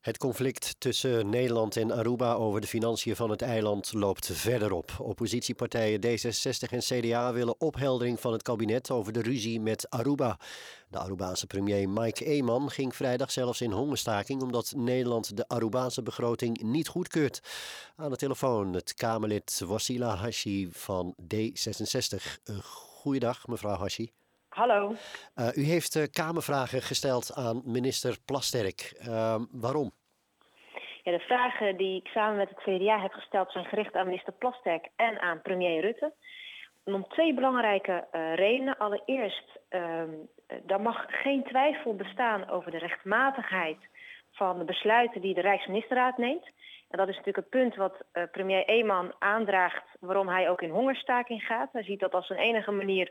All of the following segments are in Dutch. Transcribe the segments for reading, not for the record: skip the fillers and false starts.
Het conflict tussen Nederland en Aruba over de financiën van het eiland loopt verder op. Oppositiepartijen D66 en CDA willen opheldering van het kabinet over de ruzie met Aruba. De Arubaanse premier Mike Eman ging vrijdag zelfs in hongerstaking omdat Nederland de Arubaanse begroting niet goedkeurt. Aan de telefoon het Kamerlid Wasila Hashi van D66. Goeiedag, mevrouw Hashi. Hallo. U heeft Kamervragen gesteld aan minister Plasterk. Waarom? Ja, de vragen die ik samen met het CDA heb gesteld zijn gericht aan minister Plasterk en aan premier Rutte. Om twee belangrijke redenen. Allereerst, er mag geen twijfel bestaan over de rechtmatigheid van de besluiten die de Rijksministerraad neemt. En dat is natuurlijk het punt wat premier Eman aandraagt waarom hij ook in hongerstaking gaat. Hij ziet dat als een enige manier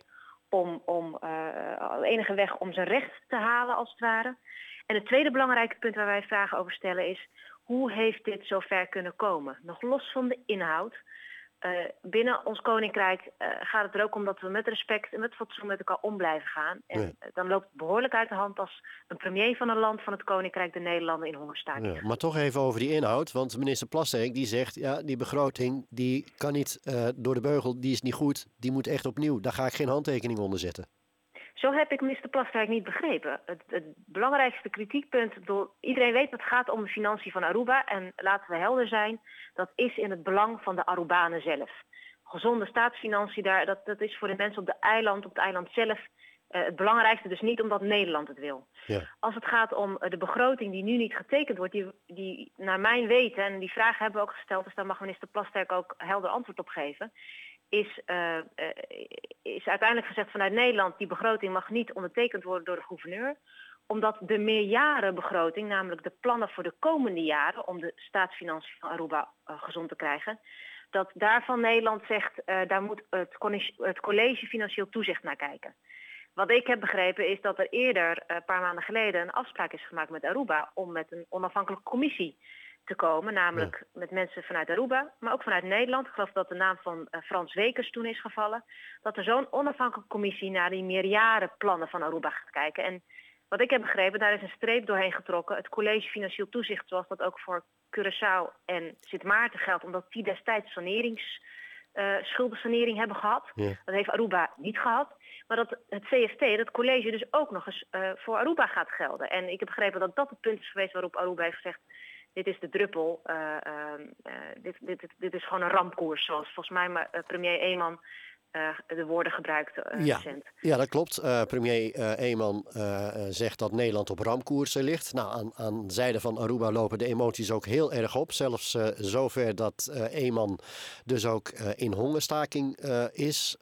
enige weg om zijn recht te halen als het ware. En het tweede belangrijke punt waar wij vragen over stellen is: hoe heeft dit zover kunnen komen? Nog los van de inhoud. Binnen ons koninkrijk gaat het er ook om dat we met respect en met fatsoen met elkaar om blijven gaan. En dan loopt het behoorlijk uit de hand als een premier van een land van het koninkrijk de Nederlanden in hongerstaking. Ja, maar toch even over die inhoud, want minister Plasterk die zegt, ja, die begroting die kan niet door de beugel, die is niet goed, die moet echt opnieuw. Daar ga ik geen handtekening onder zetten. Zo heb ik minister Plasterk niet begrepen. Het belangrijkste kritiekpunt, iedereen weet dat het gaat om de financiën van Aruba. En laten we helder zijn, dat is in het belang van de Arubanen zelf. Gezonde staatsfinanciën, dat is voor de mensen op het eiland zelf het belangrijkste. Dus niet omdat Nederland het wil. Ja. Als het gaat om de begroting die nu niet getekend wordt, die naar mijn weten, en die vragen hebben we ook gesteld, dus daar mag minister Plasterk ook helder antwoord op geven, is uiteindelijk gezegd vanuit Nederland, die begroting mag niet ondertekend worden door de gouverneur. Omdat de meerjarenbegroting, namelijk de plannen voor de komende jaren om de staatsfinanciën van Aruba gezond te krijgen, dat daarvan Nederland zegt, daar moet het college financieel toezicht naar kijken. Wat ik heb begrepen is dat er eerder, een paar maanden geleden, een afspraak is gemaakt met Aruba om met een onafhankelijke commissie te komen, namelijk met mensen vanuit Aruba, maar ook vanuit Nederland. Ik geloof dat de naam van Frans Wekers toen is gevallen. Dat er zo'n onafhankelijke commissie naar die meerjarenplannen van Aruba gaat kijken. En wat ik heb begrepen, daar is een streep doorheen getrokken. Het college Financieel Toezicht, zoals dat ook voor Curaçao en Sint Maarten geldt, omdat die destijds schuldensanering hebben gehad. Ja. Dat heeft Aruba niet gehad. Maar dat het CFT, dat college, dus ook nog eens voor Aruba gaat gelden. En ik heb begrepen dat dat het punt is geweest waarop Aruba heeft gezegd: dit is de druppel, dit is gewoon een rampkoers, zoals volgens mij premier Eman de woorden gebruikt recent. Ja, dat klopt. Premier Eman zegt dat Nederland op rampkoers ligt. Nou, aan zijde van Aruba lopen de emoties ook heel erg op. Zelfs zover dat Eman dus ook in hongerstaking is.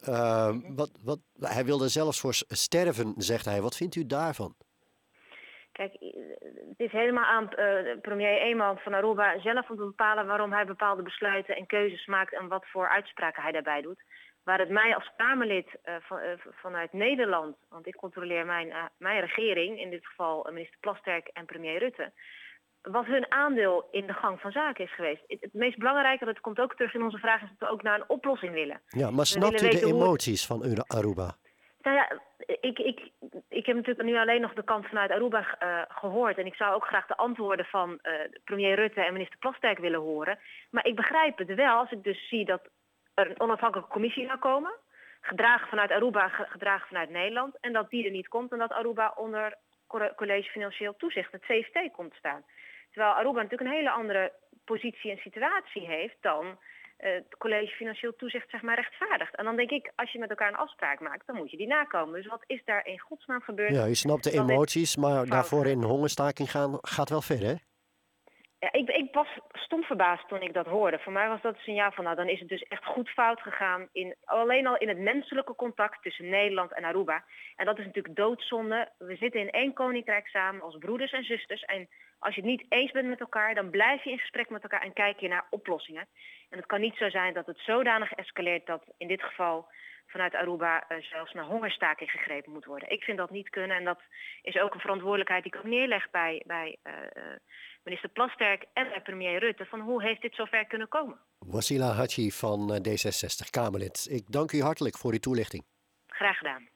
Hij wilde zelfs voor sterven, zegt hij. Wat vindt u daarvan? Kijk, het is helemaal aan premier Eman van Aruba zelf om te bepalen waarom hij bepaalde besluiten en keuzes maakt en wat voor uitspraken hij daarbij doet. Waar het mij als Kamerlid vanuit Nederland, want ik controleer mijn regering, in dit geval minister Plasterk en premier Rutte, wat hun aandeel in de gang van zaken is geweest. Het meest belangrijke, dat komt ook terug in onze vraag, is dat we ook naar een oplossing willen. Ja, maar snapt u de emoties van Aruba? Nou ja, ik heb natuurlijk nu alleen nog de kant vanuit Aruba gehoord. En ik zou ook graag de antwoorden van premier Rutte en minister Plasterk willen horen. Maar ik begrijp het wel als ik dus zie dat er een onafhankelijke commissie zou komen. Gedragen vanuit Aruba, gedragen vanuit Nederland. En dat die er niet komt en dat Aruba onder college Financieel Toezicht, het CFT, komt te staan. Terwijl Aruba natuurlijk een hele andere positie en situatie heeft dan het college Financieel Toezicht, zeg maar, rechtvaardigt. En dan denk ik, als je met elkaar een afspraak maakt, dan moet je die nakomen. Dus wat is daar in godsnaam gebeurd? Ja, u snapt de emoties, maar daarvoor in hongerstaking gaan gaat wel ver, hè? Ja, ik was stom verbaasd toen ik dat hoorde. Voor mij was dat een signaal van, nou, dan is het dus echt goed fout gegaan. Alleen al in het menselijke contact tussen Nederland en Aruba. En dat is natuurlijk doodzonde. We zitten in één koninkrijk samen als broeders en zusters. En als je het niet eens bent met elkaar, dan blijf je in gesprek met elkaar en kijk je naar oplossingen. En het kan niet zo zijn dat het zodanig escaleert dat in dit geval vanuit Aruba zelfs naar hongerstaking gegrepen moet worden. Ik vind dat niet kunnen en dat is ook een verantwoordelijkheid die ik ook neerleg bij minister Plasterk en bij premier Rutte, van hoe heeft dit zover kunnen komen? Wasila Hashi van D66, Kamerlid. Ik dank u hartelijk voor uw toelichting. Graag gedaan.